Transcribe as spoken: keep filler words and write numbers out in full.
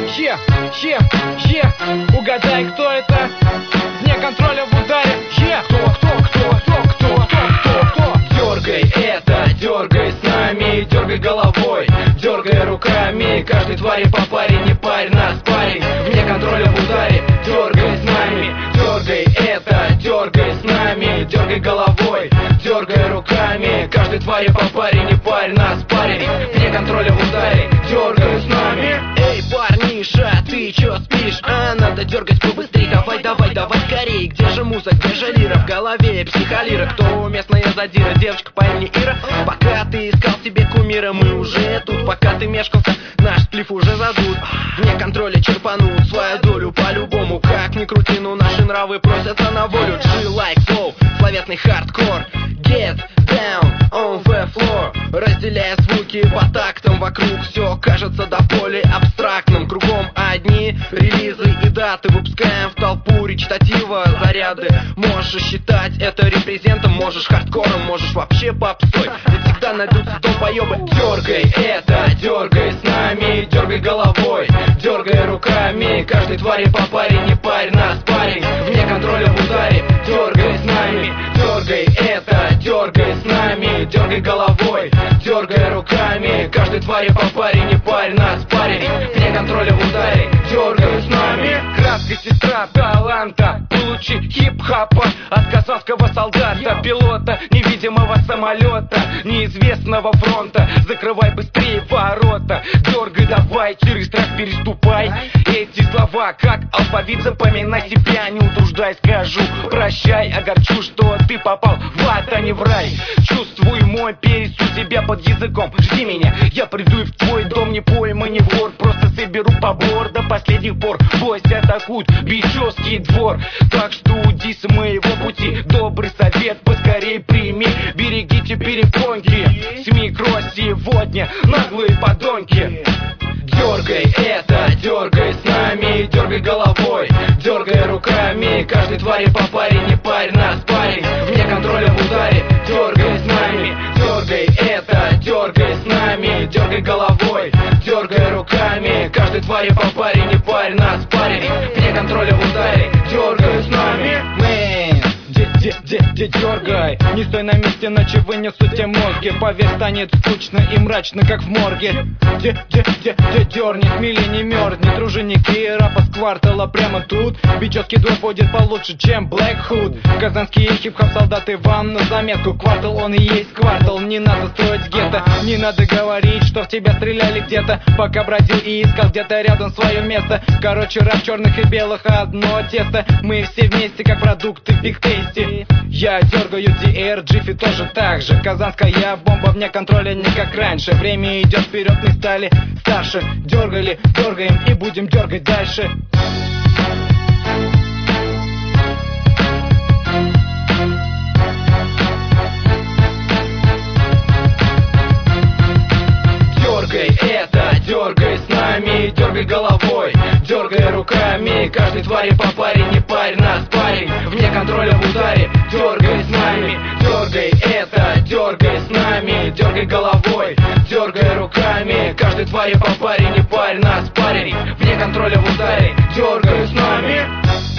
Е, е, е, угадай, кто это? Вне контроля в ударе. Е, кто, кто, кто, кто, кто, кто, кто, кто? Дергай это, дергай с нами, дергай головой, дергай руками. Каждой твари по паре, не парь нас, парень. Вне контроля в ударе, дергай с нами, дергай это, дергай с нами, дергай головой, дергай руками. Каждой твари по паре, не парь нас, парень. Вне контроля в ударе, дергай с нами. Эй, парниша, ты чё спишь? А, надо дергать побыстрей, давай, давай, давай скорей. Где же муза, где же лира? В голове психолира. Кто местная задира? Девочка по имени Ира. Пока ты искал себе кумира, мы уже тут. Пока ты мешкался, наш сплиф уже задут. Вне контроля черпанут свою долю по-любому. Как ни крути, но наши нравы просятся на волю. G-like flow, словесный хардкор. Get down on the floor. Разделяя звуки по тактам, вокруг все кажется до боли абстрактным. Кругом одни релизы и даты. Выпускаем в толпу речитатива заряды. Можешь считать это репрезентом, можешь хардкором, можешь вообще попсой. Ведь всегда найдутся долбоебы. Дергай это, дергай с нами, дергай головой, дергай руками. Каждой твари по паре, не парь нас, парень. Вне контроля в ударе, дергай с нами, дергай это, дергай с нами, дергай головой, дергай руками. Каждой твари по паре, не парь нас, парень. Вне контроля в ударе, дергай с нами. Краска сестра таланта, получи хип-хопа от казанского солдата, пилота невидимого самолета, неизвестного фронта. Закрывай быстрее ворота, дергай давай, через страх переступай. Эти слова как алфавит, запоминай себя, не утруждай, скажу прощай. Огорчу, что ты попал в ад, а не в рай. Чувствуй мой перец у себя под языком, жди меня, я приду и в твой дом. Не пойма, не вор, просто соберу побор. До последних пор войс атакуют бичевский двор. Так что уйди с моего пути, добрый совет поскорей прими. Берегите перепонки, с микро сегодня наглые подонки. Дергай это, дергай с нами, дергай головой, дергай руками. Каждой твари по паре, не парь нас, парень. Вне контроля в ударе, дергай с нами, дергай это, дергай с нами, дергай головой, дергай руками. Каждой твари по паре, не парь нас, парень. Вне контроля в ударе, дергай с нами. Мэн, де-де-де-де дергай, не стой на месте, иначе вынесу те мозги. Поверь, станет скучно и мрачно, как в морге. Де-де-де-де дерни, смели не мерзни. Труженики рэпа с квартала прямо тут. Бичевский двор будет получше, чем Black Hood. Казанские хип-хоп солдаты вам на заметку. Квартал он и есть квартал, не надо строить гетто. Не надо говорить, что в тебя стреляли где-то, пока бродил и искал где-то рядом свое место. Короче, рэп черных и белых одно тесто. Мы все вместе, как продукты в Big Tasty. Я дергаю ди эр, Джифи тоже так же. Казанская бомба вне контроля, не как раньше. Время идет вперед, мы стали старше. Дергали, дергаем и будем дергать дальше. Дергай это, дергай с нами, дергай головой, дергай руками. Каждой твари по паре, не парь нас, парень. Вне контроля в ударе, дергай с нами, дергай это, дергай с нами, дергай головой, дергай руками. Каждой твари по паре, не парь нас, парень. Вне контроля в ударе, дергай с нами.